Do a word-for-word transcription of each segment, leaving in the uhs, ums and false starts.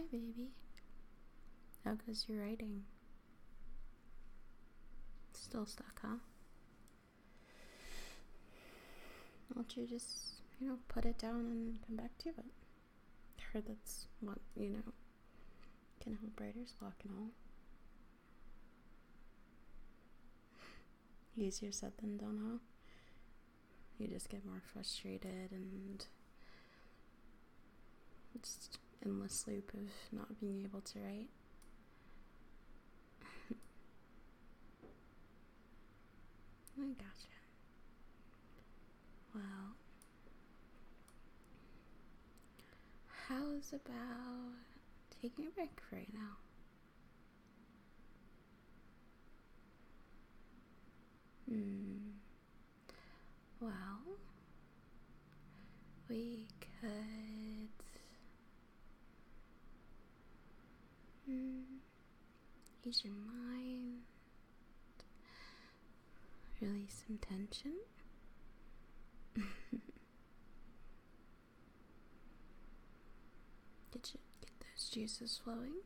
baby. How goes your writing? Still stuck, huh? Why don't you just, you know, put it down and come back to it? I heard that's what, you know, can help writer's block and all. Easier said than done, huh? You just get more frustrated and just endless loop of not being able to write. I gotcha. Well, how's about taking a break for right now? Hmm. Well, we could hmm, ease your mind, release some tension. Get you get those juices flowing.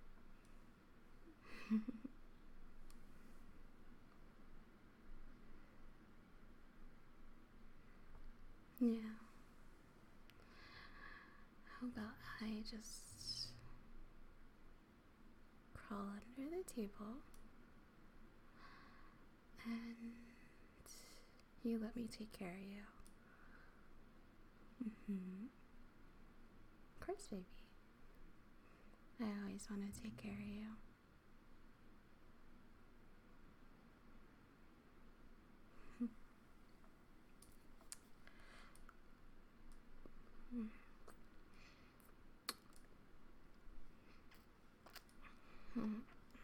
Yeah. How about I just crawl under the table and you let me take care of you? Mm-hmm. Of course, baby. I always want to take care of you. Mm-hmm.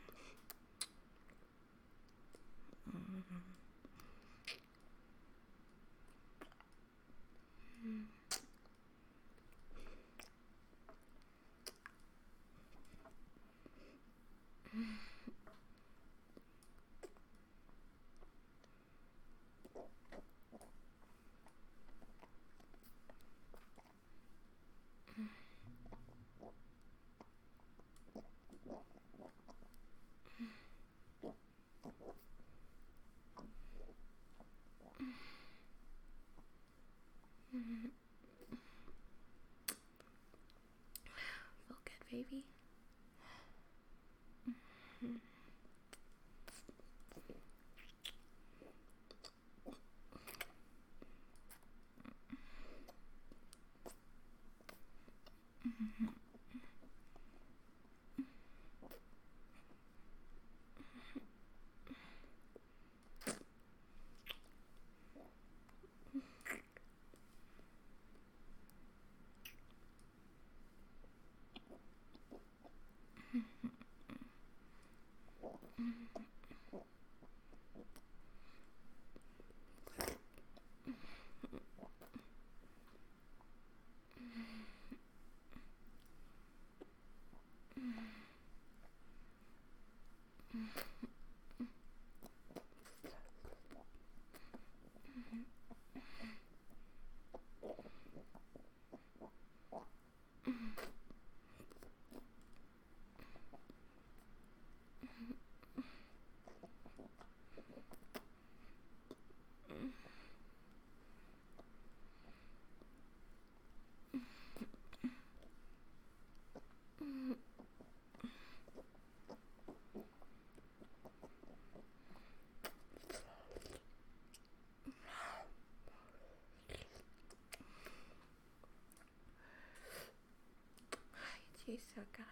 Feel good, baby. Mm-hmm. Tastes so good.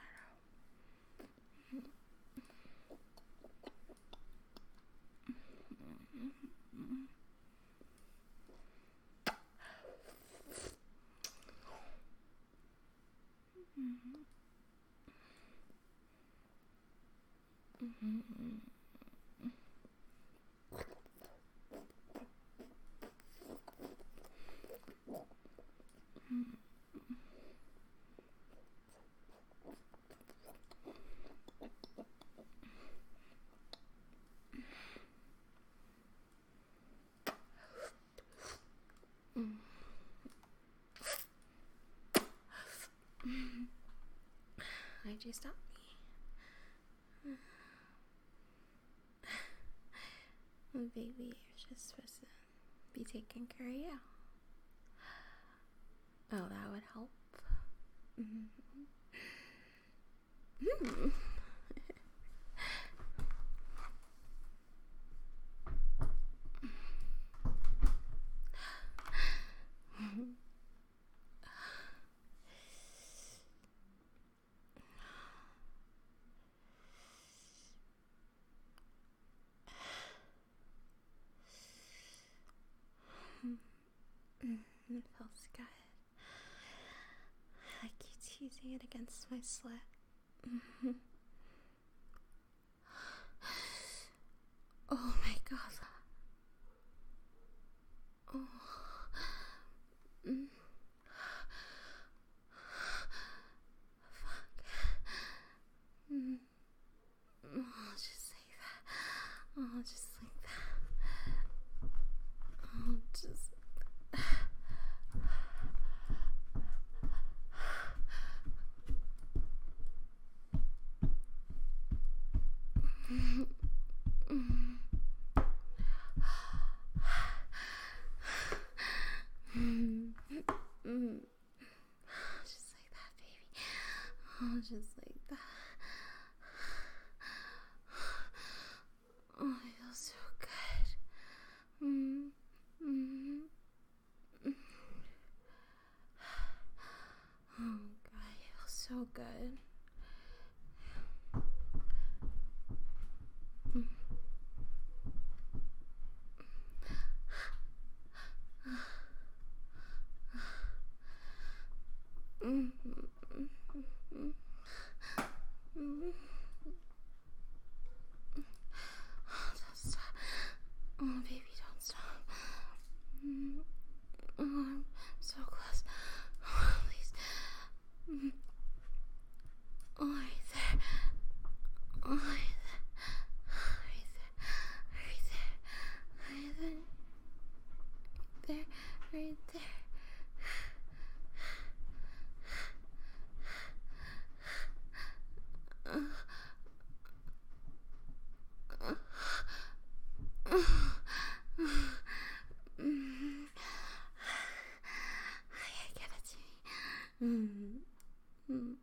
Why'd you stop me? Oh, baby, you're just supposed to be taking care of you. Oh, that would help. Mm-hmm. Mm. It feels good. I like you teasing it against my slit. Oh my god. Oh. Mm. Fuck. Mm. Oh, just like that. Oh, just like that. Oh, just. Just like that, baby. Oh, just like that. Oh, I feel so good. Mm. Mm. Oh, God, I feel so good. Mm. Mm. Mm. Mm. Don't stop. Oh, baby, don't stop. Mm. Oh, I'm so close. Oh, please. Mm. Oh, right there. Oh, right there. Right there. Right there. Right there. There. Right there. Uh. Uh. Mm. Okay, give it to me. Mm. Mm.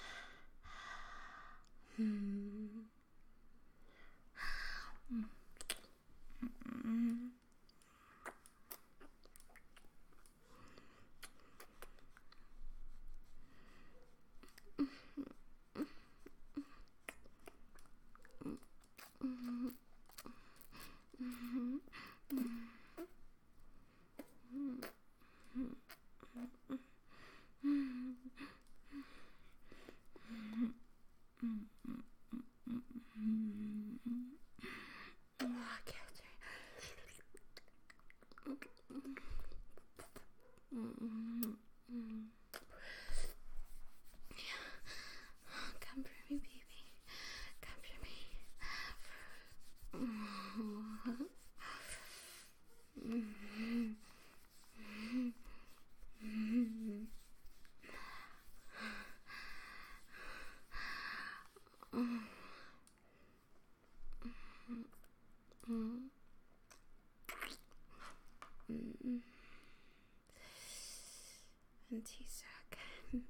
Mm. Mm. Mm. Come for me, baby. Come for me. And he's so good.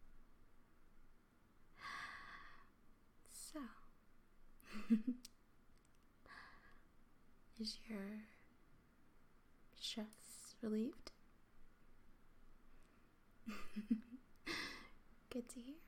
So, is your stress relieved? Good to hear.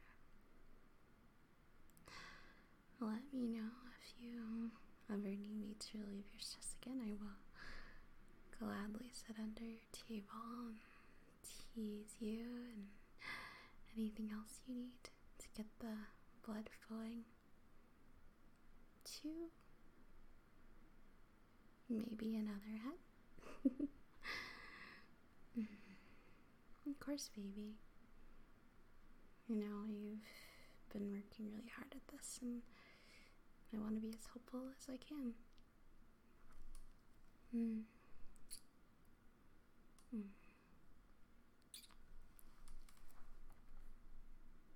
Let me know if you ever need me to relieve your stress again. I will gladly sit under your table and tease you and anything else you need to get the blood flowing to maybe another head. Of course, baby. You know, you've been working really hard at this, and I want to be as helpful as I can. Mm. Mm.